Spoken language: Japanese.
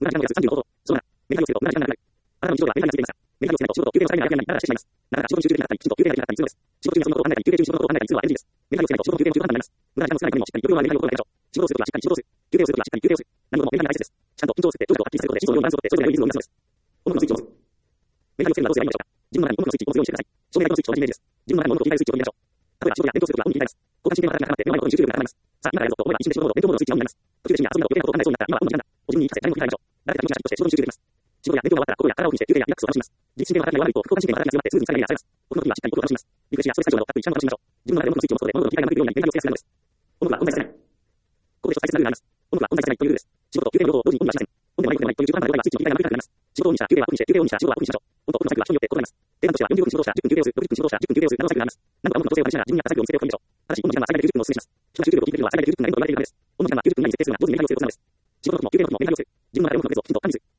無駄な時間を約36ほど。そうだ。メディアをすると無駄な時間がなくなる。あなたの日常ではメディアについています。メディアをすると仕事と休憩の境目が明らかになる。ならしてしまいます。なら仕事に集中できなかったり、きちんと休憩ができなかったりするのです。仕事中にそのことを考えたり、休憩中にそのことを考えたりするのは NG です。メディアをすると仕事の休憩の中途半端になります。無駄な時間を少ないためにもしっかり余裕のあるメディアを心がけましょう。仕事をするときはしっかり仕事をする。休憩をするときはしっかり休憩をする。何事もメディアが大切です。ちゃんと緊張を作って長所を発揮することで仕事の量にバランスをとってそれぞれのリズムを生み出すのです。音楽のスイッチを押す。メディアをするにはどうすればいいのでしょうか。自分の中に音楽のスイッチを押すイメージです。自分の中に音楽のスイッチを決めましょう。例えば仕事や勉強するときは何度も音楽を切り替えるスイッチを決めましょう。交感神経の働きが高まって目の前のことに集中力が高まります。さあ、今からやるぞと思えば一瞬で仕事モード、勉強モードのスイッチがオンになります。途中で趣味や遊びなど余計なことを考えそうになったら今はもうこの時間だ。お自分に言い聞かせ、何も聞かないでしょう。ご自分に聞かせ、仕事に集中できます。仕事や勉強が終わったら心や体を気にして休憩やリラックスを楽しみます。自律神経の働きが悪いと副交感神経の働きが強まってスムーズに疲れが癒されます。この時はしっかり音を楽しみます。リフレッシュやストレス解消などたっぷりちゃんと楽しみましょう。自分の中で音楽のスイッチを押すことで物事の切り替えがうまくいくようにメディアをつけやすくなるのです。音楽は存在してない。ここで一つ大切なルールがあります。音楽は存在してないというルールです。仕事と休憩の両方を同時にオンにはしません。オンでもないオフでもないという中途半端な状態はスイッチの切り替えが悪くなります。仕事をオンにした休憩はオフにして休憩をオンにした仕事はオフにしましょう。音と音のサイクルは人によって異なります。定番としては40分仕事をした10分休憩をする、60分仕事をした10分休憩をするなどのサイクルがあります。何度か音楽の調整を試しながら自分に合ったサイクルを見つけておくべきでしょう。ただし、オンの時間は最大で90分をお勧めします。人の集中力を聞いてみるのは最大で90分が限度と言われているからです。オンの時間は90分以内に設定するが、同時にメディアをすることなのです。仕事の時も休憩の時もメディアをする。自分の中で音楽のフレーズをきちんと管理する。